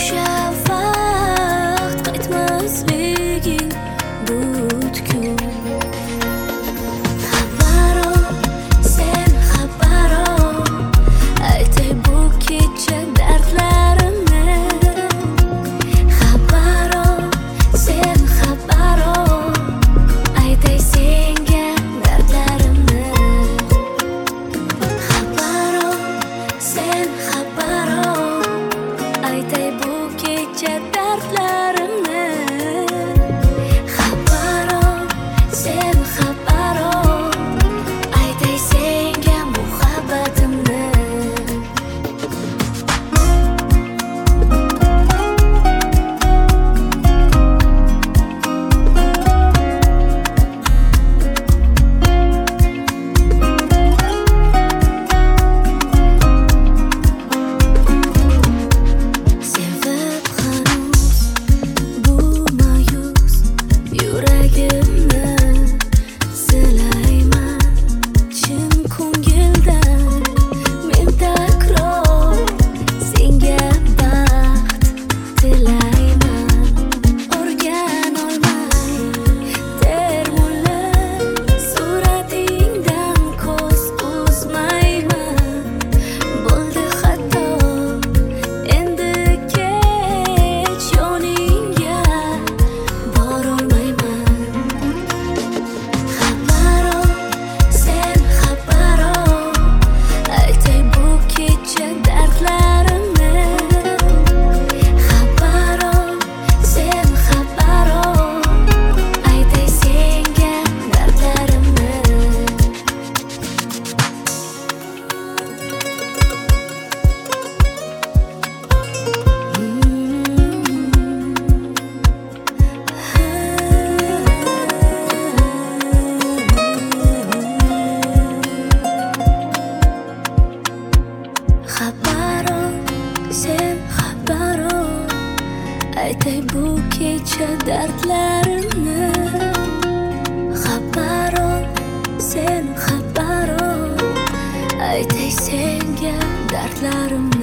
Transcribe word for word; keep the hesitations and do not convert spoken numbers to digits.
o'sha vaqt qaytmasliging butkul. Xabaro, sen xabaro, aytay bu kecha dardlarimni. Xabaro, sen xabaro, aytay senga dardlarimni. Xabaro, sen xabaro, aytay bu kecha dardlarimni. Xabaro, sen xabaro, aytay senga muhabbatimni. Sevib hanuz bu ma'yus yuragimni silayman chin ko'ngildan. Men takror senga baxt tilayman. O'rgan olmay termulib suratingdan ko'z uzmayman. Bo'ldi xato, endi kech yoningga borolmayman. Xabaro, sen xabaro, aytay bu kecha dardlarimni. Xabaro, sen xabaro, aytay senga dardlarimni. Xabaro, sen xabaro, aytay bu kecha dardlarimni. Xabaro, sen xabaro, aytay senga dardlarimni.